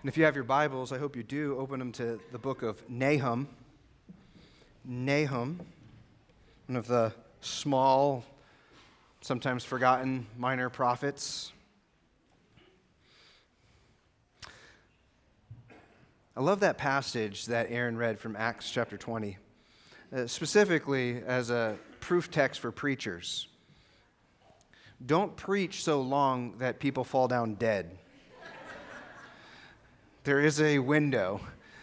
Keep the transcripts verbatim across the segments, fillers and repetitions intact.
And if you have your Bibles, I hope you do, open them to the book of Nahum. Nahum, one of the small, sometimes forgotten minor prophets. I love that passage that Aaron read from Acts chapter twenty, uh, specifically as a proof text for preachers. Don't preach so long that people fall down dead. There is a window.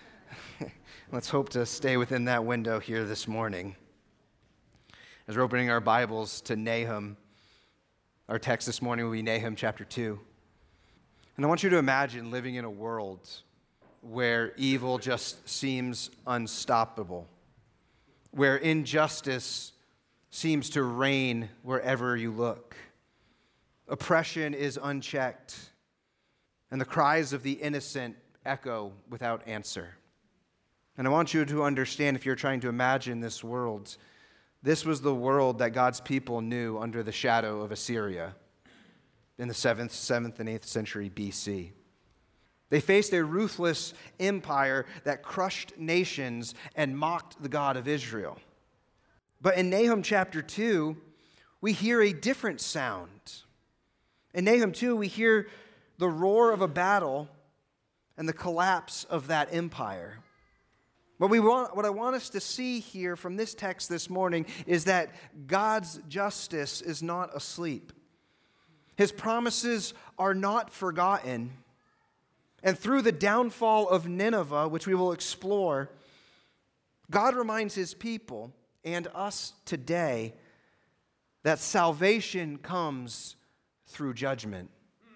Let's hope to stay within that window here this morning. As we're opening our Bibles to Nahum, our text this morning will be Nahum chapter two. And I want you to imagine living in a world where evil just seems unstoppable, where injustice seems to reign wherever you look. Oppression is unchecked, and the cries of the innocent echo without answer. And I want you to understand, if you're trying to imagine this world, this was the world that God's people knew under the shadow of Assyria in the seventh, seventh, and eighth century B C. They faced a ruthless empire that crushed nations and mocked the God of Israel. But in Nahum chapter two, we hear a different sound. In Nahum two, we hear the roar of a battle and the collapse of that empire. What we want, what I want us to see here from this text this morning is that God's justice is not asleep. His promises are not forgotten. And through the downfall of Nineveh, which we will explore, God reminds his people and us today that salvation comes through judgment.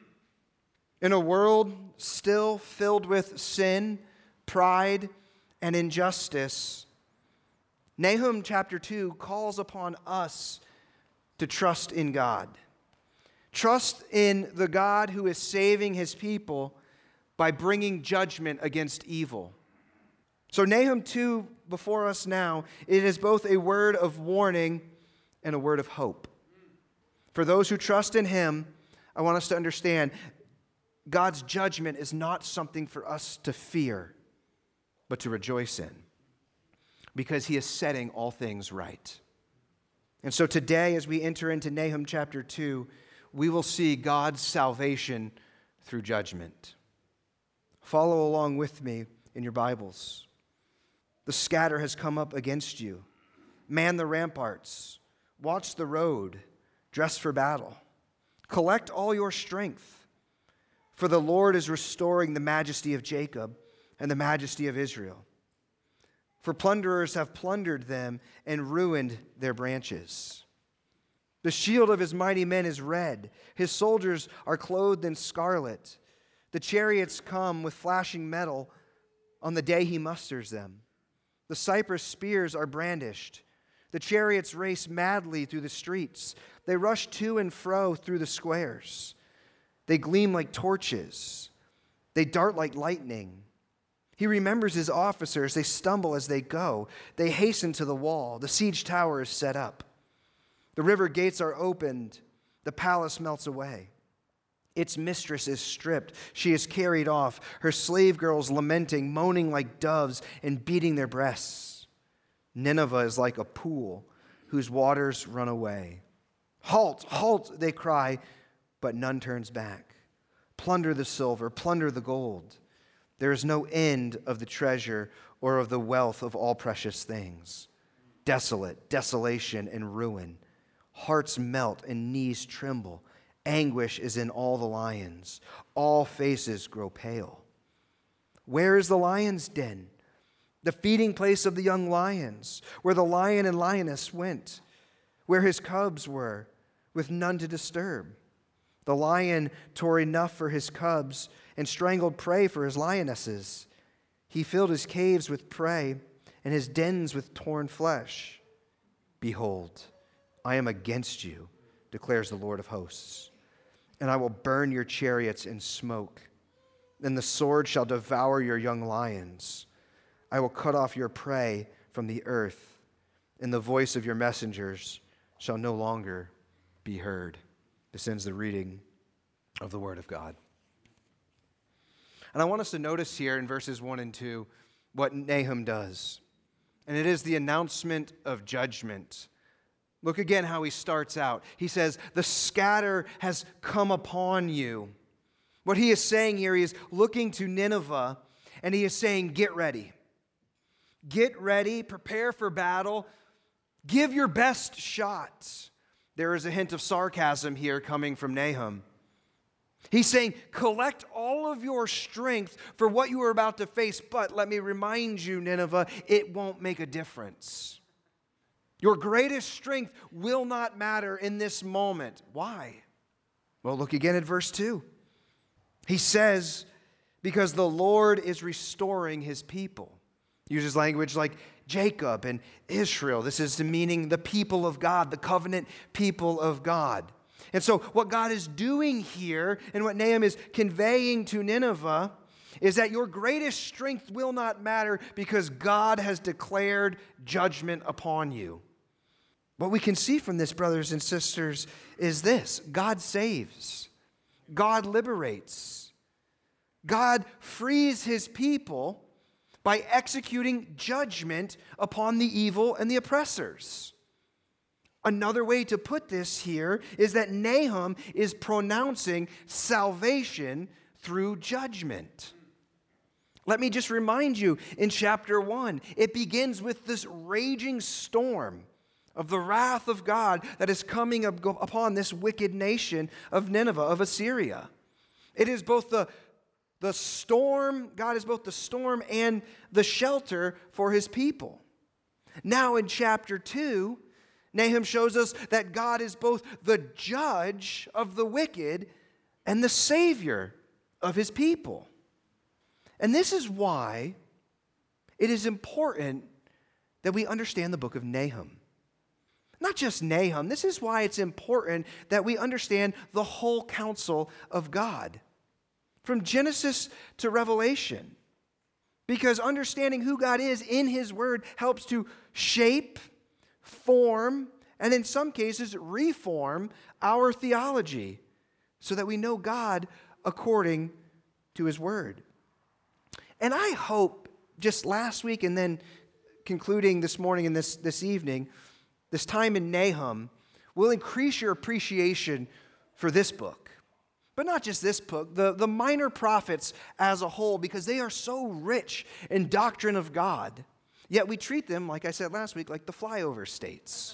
In a world still filled with sin, pride, and injustice, Nahum chapter two calls upon us to trust in God. Trust in the God who is saving his people by bringing judgment against evil. So Nahum two before us now, it is both a word of warning and a word of hope. For those who trust in him, I want us to understand God's judgment is not something for us to fear, but to rejoice in, because he is setting all things right. And so today, as we enter into Nahum chapter two, we will see God's salvation through judgment. Follow along with me in your Bibles. The scatter has come up against you. Man the ramparts. Watch the road. Dress for battle. Collect all your strength. For the Lord is restoring the majesty of Jacob and the majesty of Israel. For plunderers have plundered them and ruined their branches. The shield of his mighty men is red. His soldiers are clothed in scarlet. The chariots come with flashing metal on the day he musters them. The cypress spears are brandished. The chariots race madly through the streets. They rush to and fro through the squares. They gleam like torches. They dart like lightning. He remembers his officers. They stumble as they go. They hasten to the wall. The siege tower is set up. The river gates are opened. The palace melts away. Its mistress is stripped. She is carried off. Her slave girls lamenting, moaning like doves, and beating their breasts. Nineveh is like a pool whose waters run away. Halt, halt, they cry, but none turns back. Plunder the silver, plunder the gold. There is no end of the treasure or of the wealth of all precious things. Desolate, desolation, and ruin. Hearts melt and knees tremble. Anguish is in all the lions. All faces grow pale. Where is the lion's den? The feeding place of the young lions, where the lion and lioness went, where his cubs were, with none to disturb. The lion tore enough for his cubs and strangled prey for his lionesses. He filled his caves with prey and his dens with torn flesh. Behold, I am against you, declares the Lord of hosts, and I will burn your chariots in smoke. Then the sword shall devour your young lions. I will cut off your prey from the earth, and the voice of your messengers shall no longer be heard. This ends the reading of the Word of God. And I want us to notice here in verses one and two what Nahum does. And it is the announcement of judgment. Look again how he starts out. He says, the scatter has come upon you. What he is saying here, he is looking to Nineveh, and he is saying, get ready. Get ready, prepare for battle, give your best shot. There is a hint of sarcasm here coming from Nahum. He's saying, collect all of your strength for what you are about to face, but let me remind you, Nineveh, it won't make a difference. Your greatest strength will not matter in this moment. Why? Well, look again at verse two. He says, because the Lord is restoring his people. He uses language like Jacob and Israel. This is the meaning the people of God, the covenant people of God. And so what God is doing here and what Nahum is conveying to Nineveh is that your greatest strength will not matter because God has declared judgment upon you. What we can see from this, brothers and sisters, is this: God saves. God liberates. God frees his people by executing judgment upon the evil and the oppressors. Another way to put this here is that Nahum is pronouncing salvation through judgment. Let me just remind you, in chapter one, it begins with this raging storm of the wrath of God that is coming upon this wicked nation of Nineveh, of Assyria. It is both the, the storm, God is both the storm and the shelter for his people. Now in chapter two, Nahum shows us that God is both the judge of the wicked and the savior of his people. And this is why it is important that we understand the book of Nahum. Not just Nahum. This is why it's important that we understand the whole counsel of God, from Genesis to Revelation. Because understanding who God is in his word helps to shape, form, and in some cases reform our theology so that we know God according to his word. And I hope just last week and then concluding this morning and this, this evening, this time in Nahum will increase your appreciation for this book. But not just this book, the, the minor prophets as a whole, because they are so rich in doctrine of God. Yet we treat them, like I said last week, like the flyover states.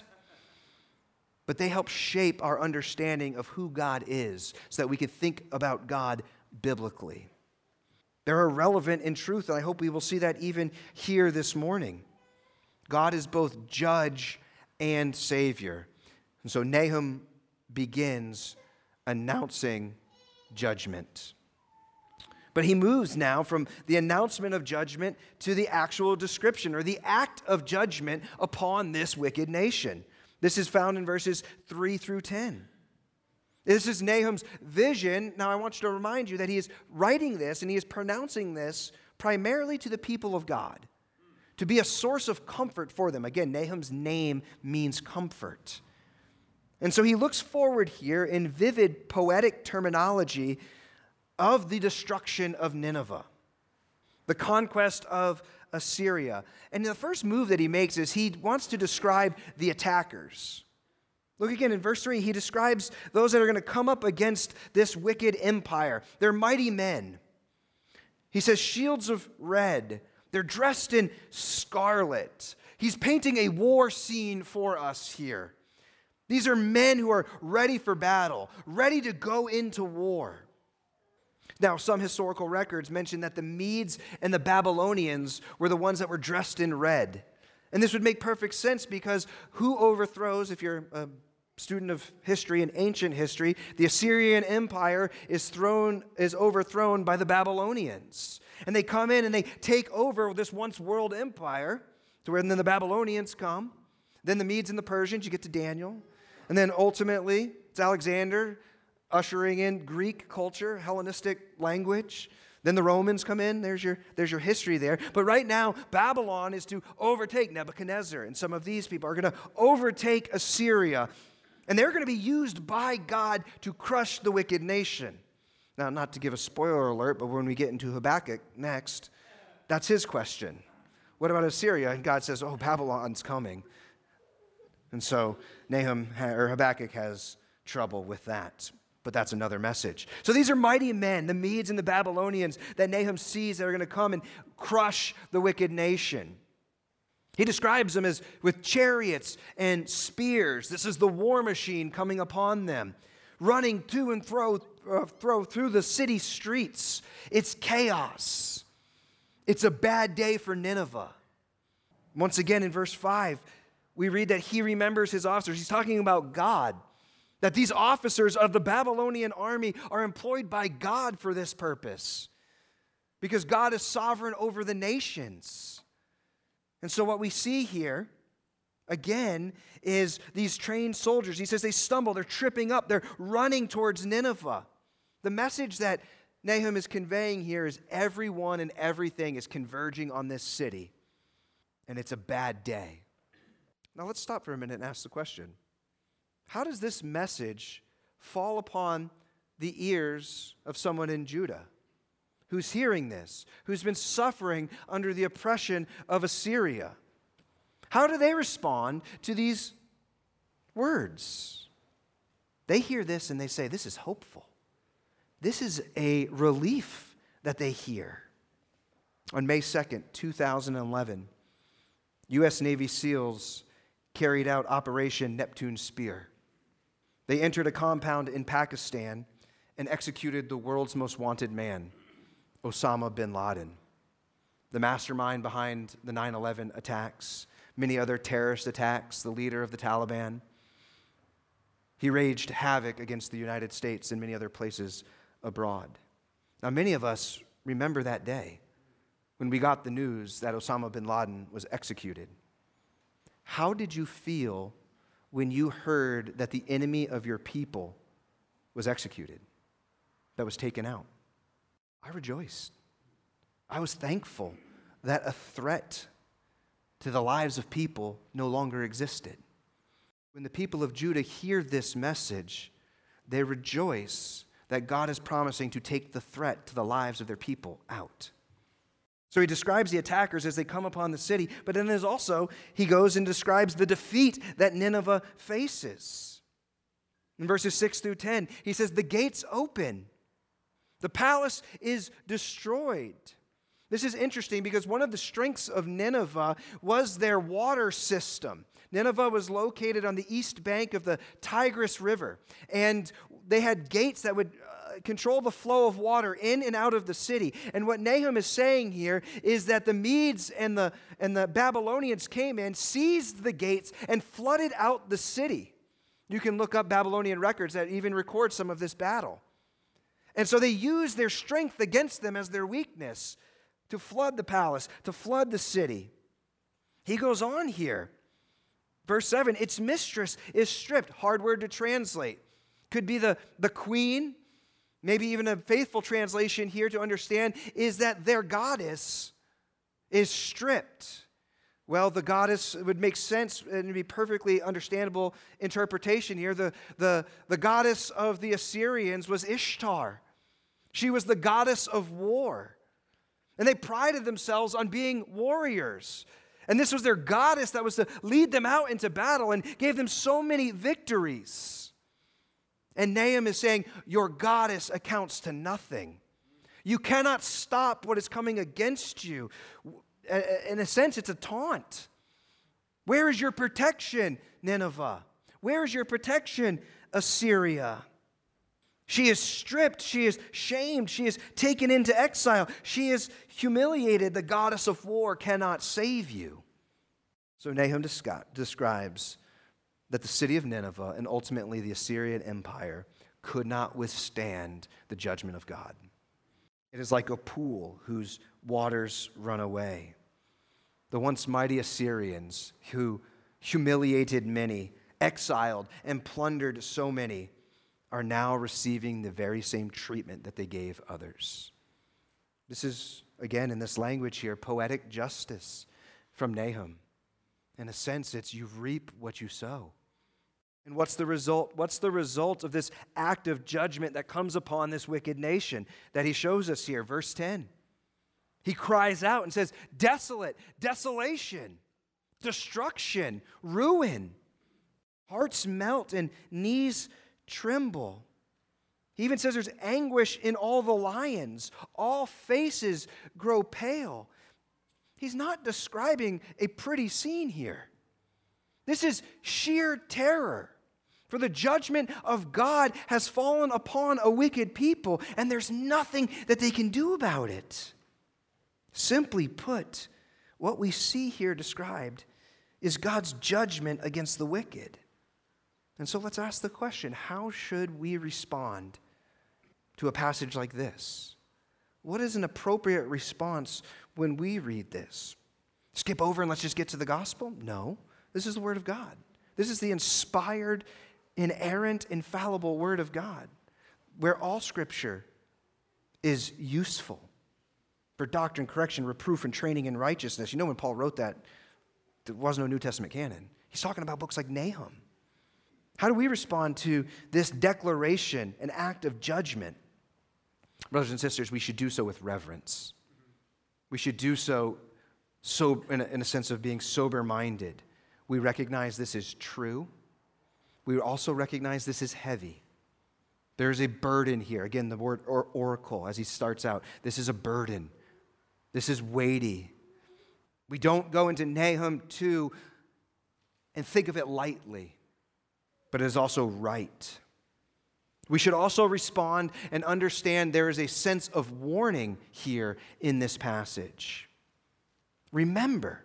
But they help shape our understanding of who God is so that we can think about God biblically. They're relevant in truth, and I hope we will see that even here this morning. God is both judge and savior. And so Nahum begins announcing judgment. But he moves now from the announcement of judgment to the actual description or the act of judgment upon this wicked nation. This is found in verses three through ten. This is Nahum's vision. Now I want you to remind you that he is writing this and he is pronouncing this primarily to the people of God, to be a source of comfort for them. Again, Nahum's name means comfort. And so he looks forward here in vivid poetic terminology of the destruction of Nineveh, the conquest of Assyria. And the first move that he makes is he wants to describe the attackers. Look again in verse three, he describes those that are going to come up against this wicked empire. They're mighty men. He says shields of red. They're dressed in scarlet. He's painting a war scene for us here. These are men who are ready for battle, ready to go into war. Now, some historical records mention that the Medes and the Babylonians were the ones that were dressed in red. And this would make perfect sense because who overthrows, if you're a student of history and ancient history, the Assyrian Empire is thrown is overthrown by the Babylonians. And they come in and they take over this once world empire, to where then the Babylonians come, then the Medes and the Persians, you get to Daniel, and then ultimately it's Alexander ushering in Greek culture, Hellenistic language. Then the Romans come in. There's your, there's your history there. But right now, Babylon is to overtake Nebuchadnezzar. And some of these people are going to overtake Assyria. And they're going to be used by God to crush the wicked nation. Now, not to give a spoiler alert, but when we get into Habakkuk next, that's his question. What about Assyria? And God says, oh, Babylon's coming. And so Nahum or Habakkuk has trouble with that. But that's another message. So these are mighty men, the Medes and the Babylonians, that Nahum sees that are going to come and crush the wicked nation. He describes them as with chariots and spears. This is the war machine coming upon them, running to and fro, uh, fro through the city streets. It's chaos. It's a bad day for Nineveh. Once again, in verse five, we read that he remembers his officers. He's talking about God, that these officers of the Babylonian army are employed by God for this purpose, because God is sovereign over the nations. And so what we see here, again, is these trained soldiers. He says they stumble, they're tripping up, they're running towards Nineveh. The message that Nahum is conveying here is everyone and everything is converging on this city, and it's a bad day. Now let's stop for a minute and ask the question, how does this message fall upon the ears of someone in Judah who's hearing this, who's been suffering under the oppression of Assyria? How do they respond to these words? They hear this and they say, this is hopeful. This is a relief that they hear. On May second, two thousand eleven, U S Navy SEALs carried out Operation Neptune Spear. They entered a compound in Pakistan and executed the world's most wanted man, Osama bin Laden, the mastermind behind the nine eleven attacks, many other terrorist attacks, the leader of the Taliban. He raged havoc against the United States and many other places abroad. Now, many of us remember that day when we got the news that Osama bin Laden was executed. How did you feel when you heard that the enemy of your people was executed, that was taken out? I rejoiced. I was thankful that a threat to the lives of people no longer existed. When the people of Judah hear this message, they rejoice that God is promising to take the threat to the lives of their people out. So he describes the attackers as they come upon the city, but then there's also, he goes and describes the defeat that Nineveh faces. In verses six through ten, he says, the gates open. The palace is destroyed. This is interesting because one of the strengths of Nineveh was their water system. Nineveh was located on the east bank of the Tigris River, and they had gates that would uh, control the flow of water in and out of the city. And what Nahum is saying here is that the Medes and the, and the Babylonians came in, seized the gates, and flooded out the city. You can look up Babylonian records that even record some of this battle. And so they used their strength against them as their weakness to flood the palace, to flood the city. He goes on here. Verse seven, its mistress is stripped. Hard word to translate. Could be the, the queen. Maybe even a faithful translation here to understand is that their goddess is stripped. Well, the goddess would make sense and be perfectly understandable interpretation here. The, the, the goddess of the Assyrians was Ishtar. She was the goddess of war. And they prided themselves on being warriors. And this was their goddess that was to lead them out into battle and gave them so many victories. And Nahum is saying, your goddess accounts to nothing. You cannot stop what is coming against you. In a sense, it's a taunt. Where is your protection, Nineveh? Where is your protection, Assyria? She is stripped, she is shamed, she is taken into exile, she is humiliated. The goddess of war cannot save you. So Nahum describes that the city of Nineveh and ultimately the Assyrian Empire could not withstand the judgment of God. It is like a pool whose waters run away. The once mighty Assyrians who humiliated many, exiled and plundered so many, are now receiving the very same treatment that they gave others. This is, again, in this language here, poetic justice from Nahum. In a sense, it's you reap what you sow. And what's the result? What's the result of this act of judgment that comes upon this wicked nation that he shows us here? Verse ten. He cries out and says, desolate, desolation, destruction, ruin. Hearts melt and knees tremble. He even says there's anguish in all the lions. All faces grow pale. He's not describing a pretty scene here. This is sheer terror. For the judgment of God has fallen upon a wicked people, and there's nothing that they can do about it. Simply put, what we see here described is God's judgment against the wicked. And so let's ask the question, how should we respond to a passage like this? What is an appropriate response when we read this? Skip over and let's just get to the gospel? No, this is the Word of God. This is the inspired, inerrant, infallible Word of God, where all Scripture is useful for doctrine, correction, reproof, and training in righteousness. You know, when Paul wrote that, there was no New Testament canon. He's talking about books like Nahum. How do we respond to this declaration, an act of judgment? Brothers and sisters, we should do so with reverence. We should do so, so in, a, in a sense of being sober-minded. We recognize this is true. We also recognize this is heavy. There's a burden here. Again, the word or, oracle, as he starts out, this is a burden. This is weighty. We don't go into Nahum two and think of it lightly, but it is also right. We should also respond and understand there is a sense of warning here in this passage. Remember,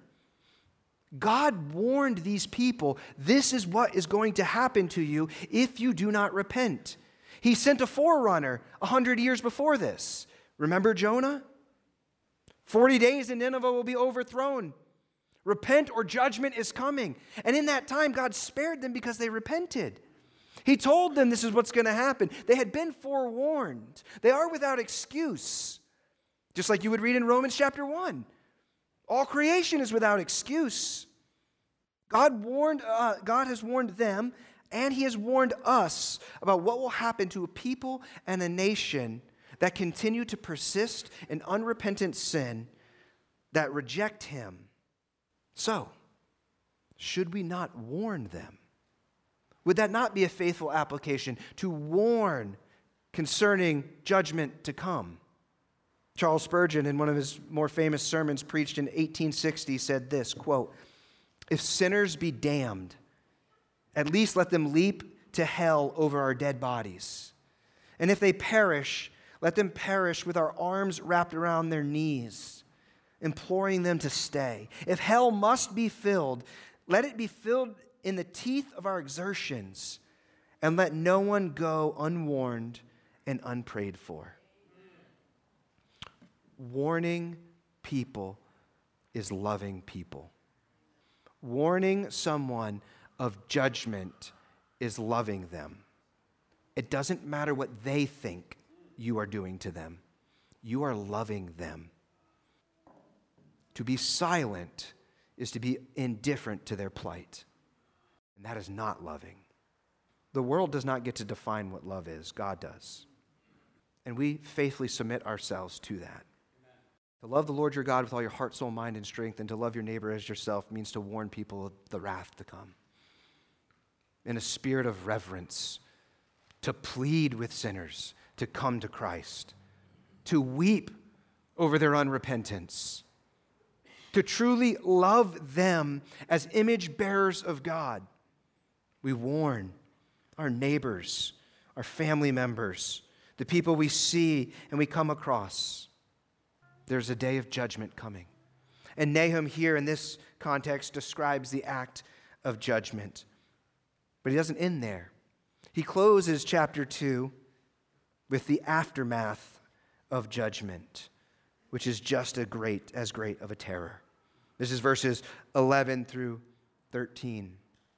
God warned these people, this is what is going to happen to you if you do not repent. He sent a forerunner a hundred years before this. Remember Jonah? Forty days and Nineveh will be overthrown. Repent or judgment is coming. And in that time, God spared them because they repented. He told them this is what's going to happen. They had been forewarned. They are without excuse. Just like you would read in Romans chapter one. All creation is without excuse. God warned, uh, God has warned them, and He has warned us about what will happen to a people and a nation that continue to persist in unrepentant sin, that reject Him. So, should we not warn them? Would that not be a faithful application to warn concerning judgment to come? Charles Spurgeon, in one of his more famous sermons preached in eighteen sixty, said this, quote, "If sinners be damned, at least let them leap to hell over our dead bodies. And if they perish, let them perish with our arms wrapped around their knees, imploring them to stay. If hell must be filled, let it be filled in the teeth of our exertions, and let no one go unwarned and unprayed for." Warning people is loving people. Warning someone of judgment is loving them. It doesn't matter what they think you are doing to them. You are loving them. To be silent is to be indifferent to their plight. And that is not loving. The world does not get to define what love is. God does. And we faithfully submit ourselves to that. To love the Lord your God with all your heart, soul, mind, and strength, and to love your neighbor as yourself means to warn people of the wrath to come. In a spirit of reverence, to plead with sinners to come to Christ, to weep over their unrepentance, to truly love them as image bearers of God. We warn our neighbors, our family members, the people we see and we come across. There's a day of judgment coming. And Nahum here in this context describes the act of judgment. But he doesn't end there. He closes chapter two with the aftermath of judgment, which is just a great, as great of a terror. This is verses eleven through thirteen.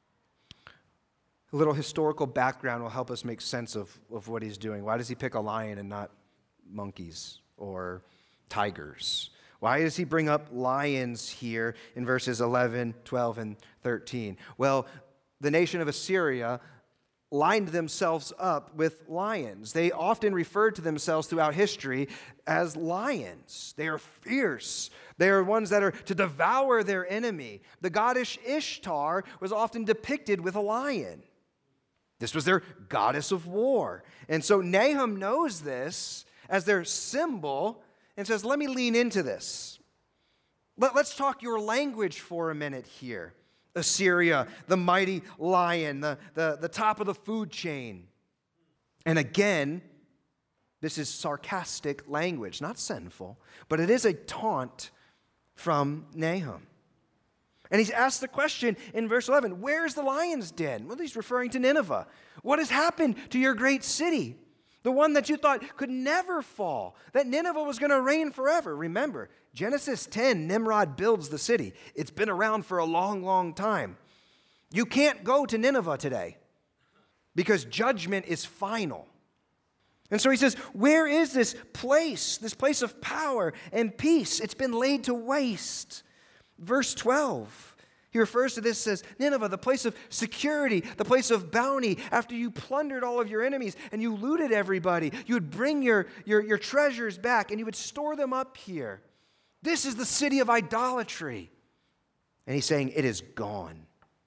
A little historical background will help us make sense of, of what he's doing. Why does he pick a lion and not monkeys or tigers? Why does he bring up lions here in verses eleven, twelve, and thirteen? Well, the nation of Assyria lined themselves up with lions. They often referred to themselves throughout history as lions. They are fierce. They are ones that are to devour their enemy. The goddess Ishtar was often depicted with a lion. This was their goddess of war. And so Nahum knows this as their symbol and says, let me lean into this. Let, let's talk your language for a minute here. Assyria, the mighty lion, the, the, the top of the food chain. And again, this is sarcastic language, not sinful, but it is a taunt from Nahum. And he's asked the question in verse eleven, where's the lion's den? Well, he's referring to Nineveh. What has happened to your great city? The one that you thought could never fall, that Nineveh was going to reign forever. Remember, Genesis ten, Nimrod builds the city. It's been around for a long, long time. You can't go to Nineveh today because judgment is final. And so he says, where is this place, this place of power and peace? It's been laid to waste. Verse twelve. He refers to this as Nineveh, the place of security, the place of bounty. After you plundered all of your enemies and you looted everybody, you would bring your, your, your treasures back and you would store them up here. This is the city of idolatry. And he's saying it is gone.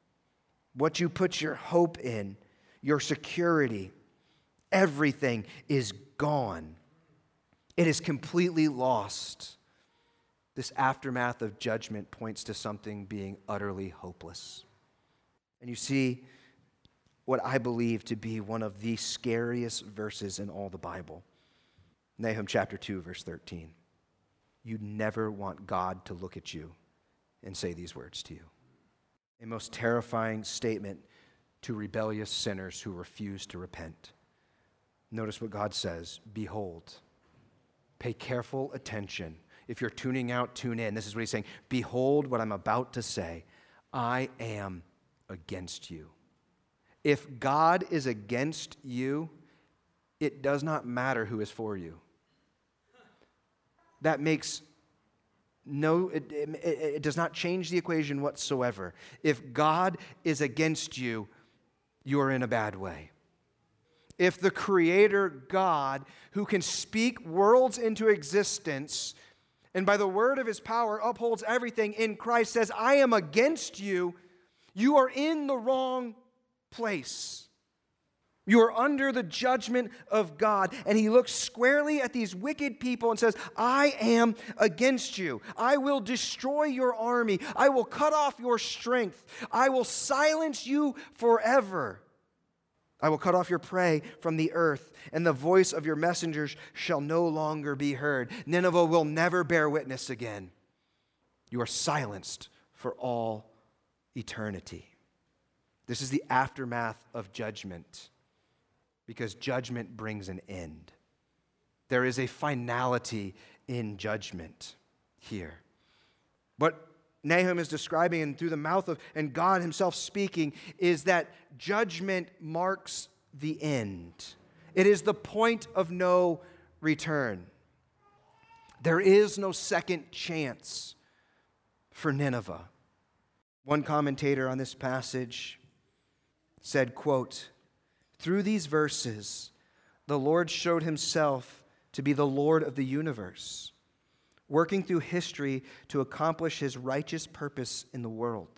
What you put your hope in, your security, everything is gone. It is completely lost. This aftermath of judgment points to something being utterly hopeless. And you see what I believe to be one of the scariest verses in all the Bible. Nahum chapter two, verse thirteen. You never want God to look at you and say these words to you. A most terrifying statement to rebellious sinners who refuse to repent. Notice what God says, behold, pay careful attention. If you're tuning out, tune in. This is what he's saying. Behold what I'm about to say. I am against you. If God is against you, it does not matter who is for you. That makes no, it, it, it does not change the equation whatsoever. If God is against you, you are in a bad way. If the Creator God, who can speak worlds into existence, and by the word of his power upholds everything in Christ, says, I am against you, you are in the wrong place. You are under the judgment of God. And he looks squarely at these wicked people and says, I am against you. I will destroy your army. I will cut off your strength. I will silence you forever. I will cut off your prey from the earth, and the voice of your messengers shall no longer be heard. Nineveh will never bear witness again. You are silenced for all eternity. This is the aftermath of judgment, because judgment brings an end. There is a finality in judgment here. What Nahum is describing, and through the mouth of, and God himself speaking, is that judgment marks the end. It is the point of no return. There is no second chance for Nineveh. One commentator on this passage said, quote, through these verses, the Lord showed himself to be the Lord of the universe, working through history to accomplish his righteous purpose in the world.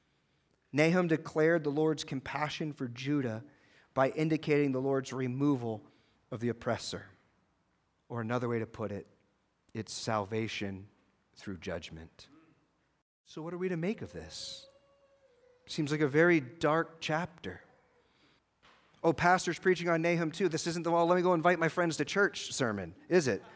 Nahum declared the Lord's compassion for Judah by indicating the Lord's removal of the oppressor. Or another way to put it, it's salvation through judgment. So what are we to make of this? Seems like a very dark chapter. Oh, pastor's preaching on Nahum too. This isn't the, well, let me go invite my friends to church sermon, is it?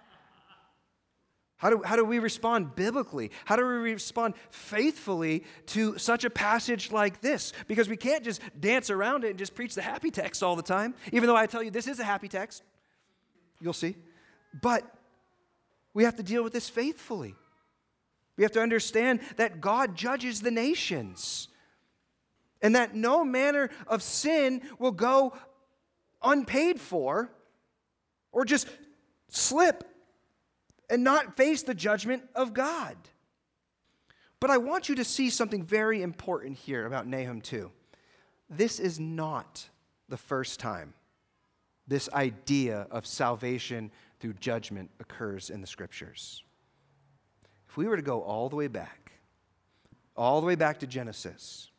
How do, how do we respond biblically? How do we respond faithfully to such a passage like this? Because we can't just dance around it and just preach the happy text all the time, even though I tell you this is a happy text. You'll see. But we have to deal with this faithfully. We have to understand that God judges the nations, and that no manner of sin will go unpaid for or just slip and not face the judgment of God. But I want you to see something very important here about Nahum two. this is not the first time this idea of salvation through judgment occurs in the Scriptures. If we were to go all the way back, all the way back to Genesis,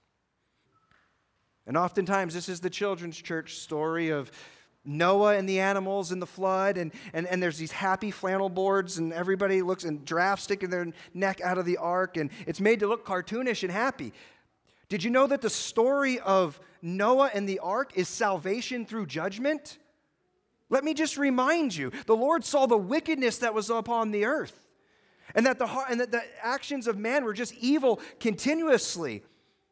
and oftentimes this is the children's church story of Noah and the animals in the flood, and, and, and there's these happy flannel boards, and everybody looks, and giraffes sticking their neck out of the ark, and it's made to look cartoonish and happy. Did you know that the story of Noah and the ark is salvation through judgment? Let me just remind you, the Lord saw the wickedness that was upon the earth, and that the, and that the actions of man were just evil continuously.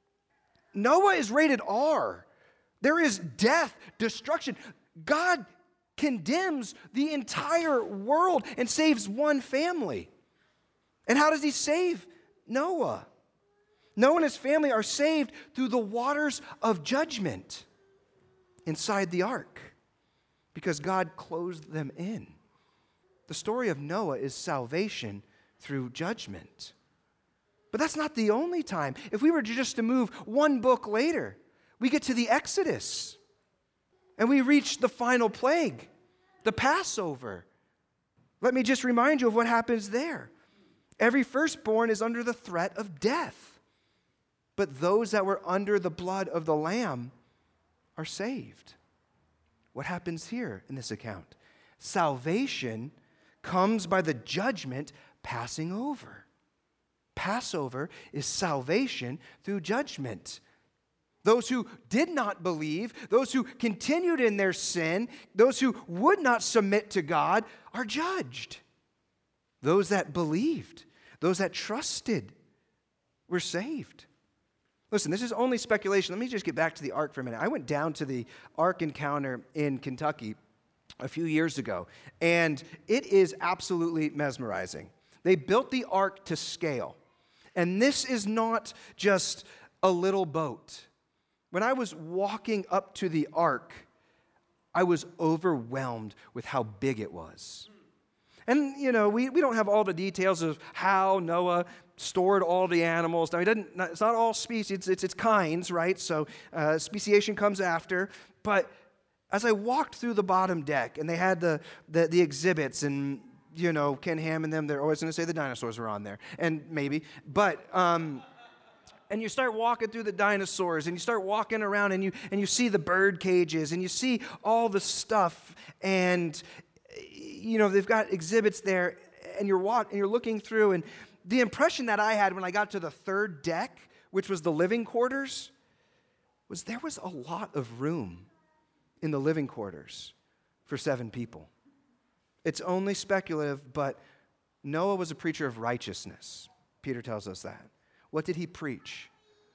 Noah is rated R. There is death, destruction. God condemns the entire world and saves one family. And how does he save Noah? Noah and his family are saved through the waters of judgment inside the ark because God closed them in. The story of Noah is salvation through judgment. But that's not the only time. If we were just to move one book later, we get to the Exodus. And we reach the final plague, the Passover. Let me just remind you of what happens there. Every firstborn is under the threat of death. But those that were under the blood of the Lamb are saved. What happens here in this account? Salvation comes by the judgment passing over. Passover is salvation through judgment. Those who did not believe, those who continued in their sin, those who would not submit to God are judged. Those that believed, those that trusted were saved. Listen, this is only speculation. Let me just get back to the ark for a minute. I went down to the ark encounter in Kentucky a few years ago, and it is absolutely mesmerizing. They built the ark to scale, and this is not just a little boat. When I was walking up to the ark, I was overwhelmed with how big it was. And, you know, we, we don't have all the details of how Noah stored all the animals. Now, he doesn't, it's not all species, it's, it's, it's kinds, right? So uh, speciation comes after. But as I walked through the bottom deck, and they had the, the, the exhibits, and, you know, Ken Ham and them, they're always going to say the dinosaurs were on there. And maybe. But... Um, And you start walking through the dinosaurs, and you start walking around, and you and you see the bird cages, and you see all the stuff, and you know they've got exhibits there, and you're walk, and you're looking through, and the impression that I had when I got to the third deck, which was the living quarters, was there was a lot of room in the living quarters for seven people. It's only speculative, but Noah was a preacher of righteousness. Peter tells us that. What did he preach?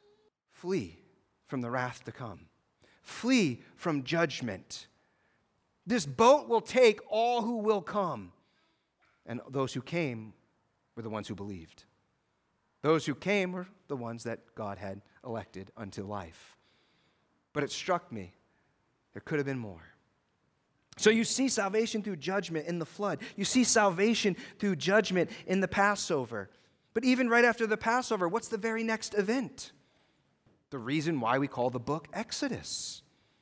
Flee from the wrath to come. Flee from judgment. This boat will take all who will come. And those who came were the ones who believed. Those who came were the ones that God had elected unto life. But it struck me, there could have been more. So you see salvation through judgment in the flood. You see salvation through judgment in the Passover. But even right after the Passover, what's the very next event? The reason why we call the book Exodus.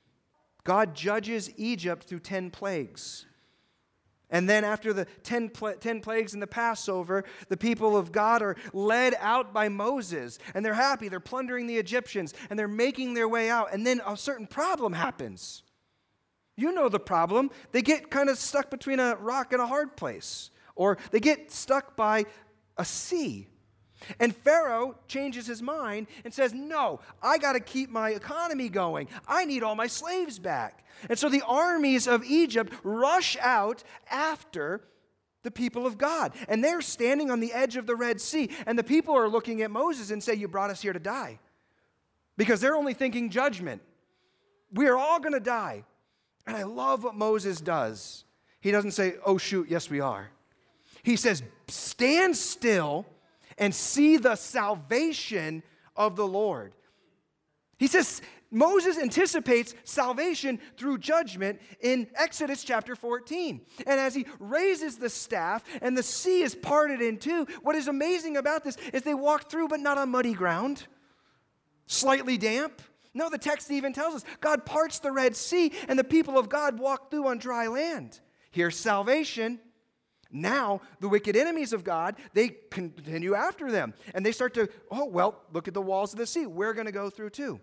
God judges Egypt through ten plagues. And then after the ten, pla- ten plagues in the Passover, the people of God are led out by Moses. And they're happy. They're plundering the Egyptians. And they're making their way out. And then a certain problem happens. You know the problem. They get kind of stuck between a rock and a hard place. Or they get stuck by a sea. And Pharaoh changes his mind and says, no, I got to keep my economy going. I need all my slaves back. And so the armies of Egypt rush out after the people of God. And they're standing on the edge of the Red Sea. And the people are looking at Moses and say, you brought us here to die. Because they're only thinking judgment. We are all going to die. And I love what Moses does. He doesn't say, oh, shoot, yes, we are. He says, stand still and see the salvation of the Lord. He says, Moses anticipates salvation through judgment in Exodus chapter fourteen. And as he raises the staff and the sea is parted in two, what is amazing about this is they walk through but not on muddy ground, slightly damp. No, the text even tells us God parts the Red Sea and the people of God walk through on dry land. Here's salvation. Now, the wicked enemies of God, they continue after them. And they start to, oh, well, look at the walls of the sea. We're going to go through too.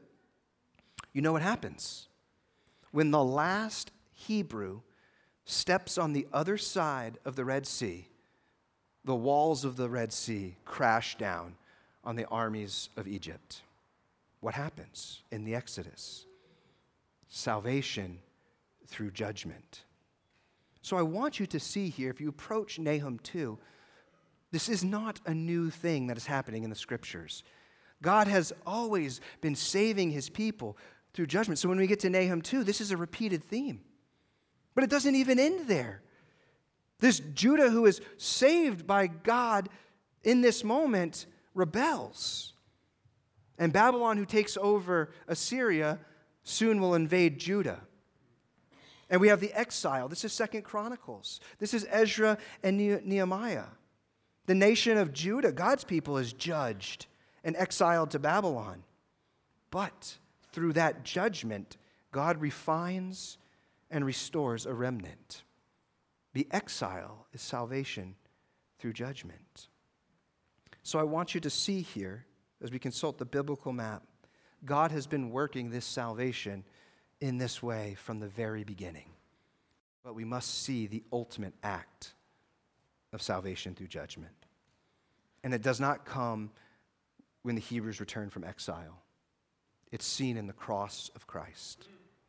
You know what happens? When the last Hebrew steps on the other side of the Red Sea, the walls of the Red Sea crash down on the armies of Egypt. What happens in the Exodus? Salvation through judgment. So I want you to see here, if you approach Nahum two, this is not a new thing that is happening in the Scriptures. God has always been saving his people through judgment. So when we get to Nahum two, this is a repeated theme. But it doesn't even end there. This Judah who is saved by God in this moment rebels. And Babylon, who takes over Assyria, soon will invade Judah. And we have the exile. This is Second Chronicles. This is Ezra and Nehemiah. The nation of Judah, God's people, is judged and exiled to Babylon. But through that judgment, God refines and restores a remnant. The exile is salvation through judgment. So I want you to see here, as we consult the biblical map, God has been working this salvation in this way from the very beginning. But we must see the ultimate act of salvation through judgment. And it does not come when the Hebrews return from exile. It's seen in the cross of Christ.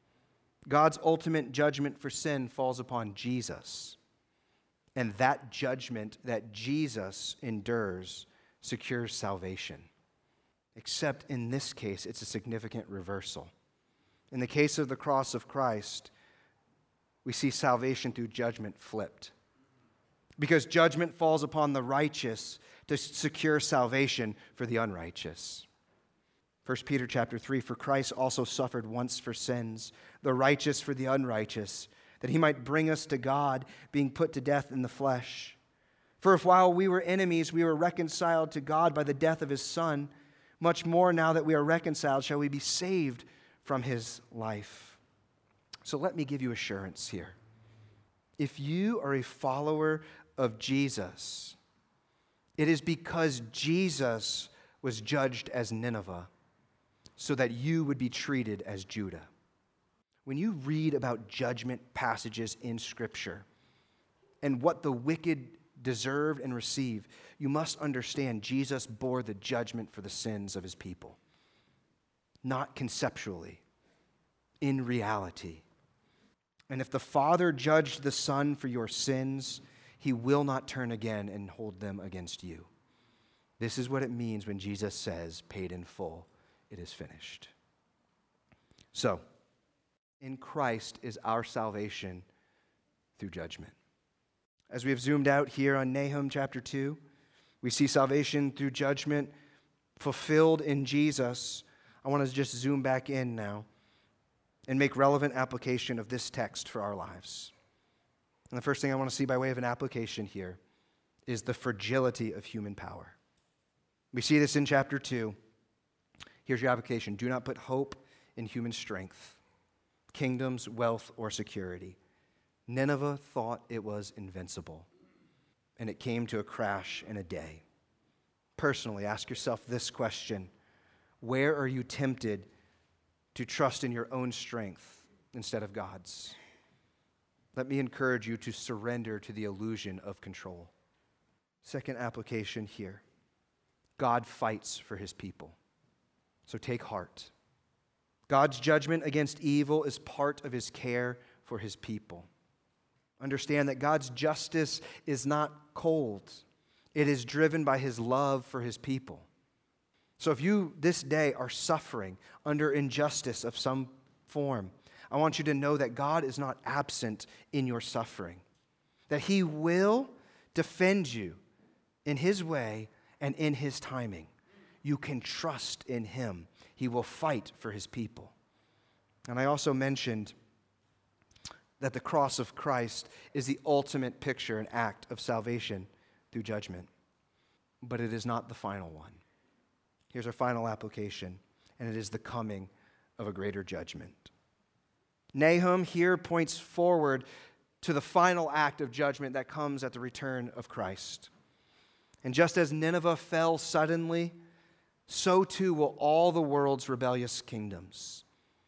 God's ultimate judgment for sin falls upon Jesus. And that judgment that Jesus endures secures salvation. Except in this case, it's a significant reversal. In the case of the cross of Christ, we see salvation through judgment flipped. Because judgment falls upon the righteous to secure salvation for the unrighteous. First Peter chapter three, for Christ also suffered once for sins, the righteous for the unrighteous, that he might bring us to God, being put to death in the flesh. For if while we were enemies, we were reconciled to God by the death of his Son, much more now that we are reconciled, shall we be saved from his life. So let me give you assurance here. If you are a follower of Jesus, it is because Jesus was judged as Nineveh so that you would be treated as Judah. When you read about judgment passages in Scripture and what the wicked deserved and received, you must understand Jesus bore the judgment for the sins of his people. Not conceptually, in reality. And if the Father judged the Son for your sins, he will not turn again and hold them against you. This is what it means when Jesus says, paid in full, it is finished. So, in Christ is our salvation through judgment. As we have zoomed out here on Nahum chapter two, we see salvation through judgment fulfilled in Jesus. I want to just zoom back in now and make relevant application of this text for our lives. And the first thing I want to see by way of an application here is the fragility of human power. We see this in chapter two. Here's your application. Do not put hope in human strength, kingdoms, wealth, or security. Nineveh thought it was invincible, and it came to a crash in a day. Personally, ask yourself this question: where are you tempted to trust in your own strength instead of God's? Let me encourage you to surrender to the illusion of control. Second application here: God fights for his people. So take heart. God's judgment against evil is part of his care for his people. Understand that God's justice is not cold. It is driven by his love for his people. So if you this day are suffering under injustice of some form, I want you to know that God is not absent in your suffering, that he will defend you in his way and in his timing. You can trust in him. He will fight for his people. And I also mentioned that the cross of Christ is the ultimate picture and act of salvation through judgment. But it is not the final one. Here's our final application, and it is the coming of a greater judgment. Nahum here points forward to the final act of judgment that comes at the return of Christ. And just as Nineveh fell suddenly, so too will all the world's rebellious kingdoms.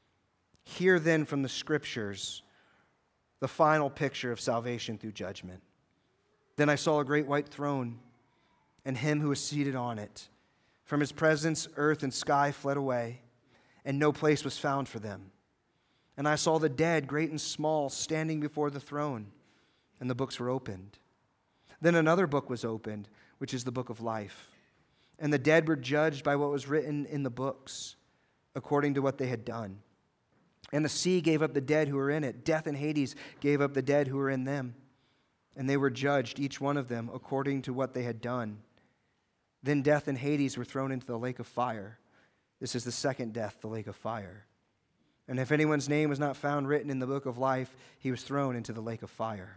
Hear then from the Scriptures the final picture of salvation through judgment. Then I saw a great white throne, and him who was seated on it. From his presence, earth and sky fled away, and no place was found for them. And I saw the dead, great and small, standing before the throne, and the books were opened. Then another book was opened, which is the book of life. And the dead were judged by what was written in the books, according to what they had done. And the sea gave up the dead who were in it. Death and Hades gave up the dead who were in them. And they were judged, each one of them, according to what they had done. Then death and Hades were thrown into the lake of fire. This is the second death, the lake of fire. And if anyone's name was not found written in the book of life, he was thrown into the lake of fire.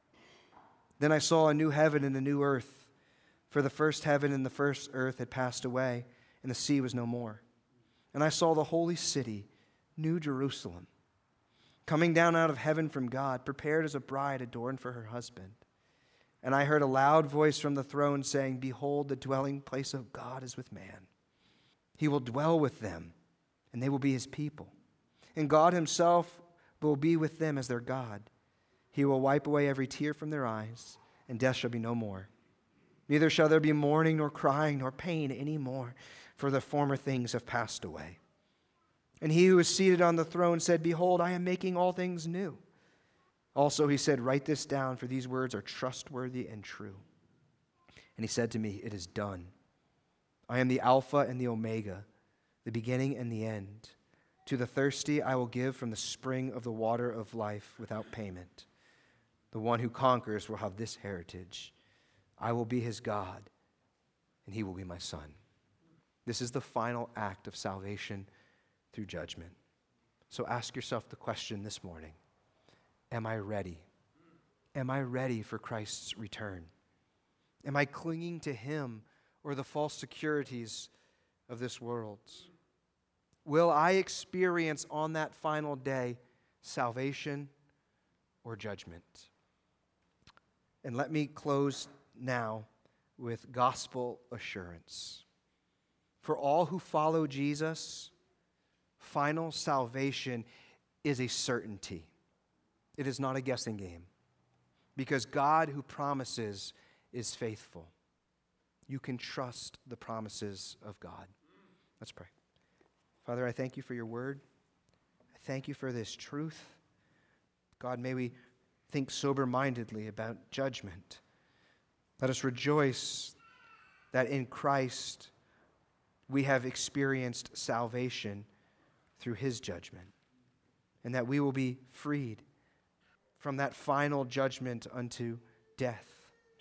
Then I saw a new heaven and a new earth, for the first heaven and the first earth had passed away, and the sea was no more. And I saw the holy city, New Jerusalem, coming down out of heaven from God, prepared as a bride adorned for her husband. And I heard a loud voice from the throne saying, Behold, the dwelling place of God is with man. He will dwell with them, and they will be his people. And God himself will be with them as their God. He will wipe away every tear from their eyes, and death shall be no more. Neither shall there be mourning, nor crying, nor pain any more, for the former things have passed away. And he who was seated on the throne said, Behold, I am making all things new. Also he said, Write this down, for these words are trustworthy and true. And he said to me, It is done. I am the Alpha and the Omega, the beginning and the end. To the thirsty I will give from the spring of the water of life without payment. The one who conquers will have this heritage. I will be his God, and he will be my son. This is the final act of salvation through judgment. So ask yourself the question this morning, am I ready? Am I ready for Christ's return? Am I clinging to him or the false securities of this world? Will I experience on that final day salvation or judgment? And let me close now with gospel assurance. For all who follow Jesus, final salvation is a certainty. It is not a guessing game, because God who promises is faithful. You can trust the promises of God. Let's pray. Father, I thank you for your word. I thank you for this truth. God, may we think sober-mindedly about judgment. Let us rejoice that in Christ we have experienced salvation through his judgment, and that we will be freed from that final judgment unto death,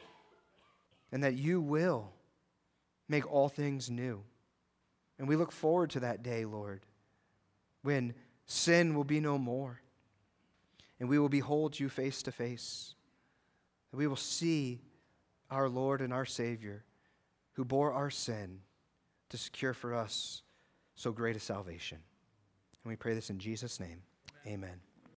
and that you will make all things new. And we look forward to that day, Lord, when sin will be no more, and we will behold you face to face, and we will see our Lord and our Savior, who bore our sin to secure for us so great a salvation. And we pray this in Jesus' name. Amen.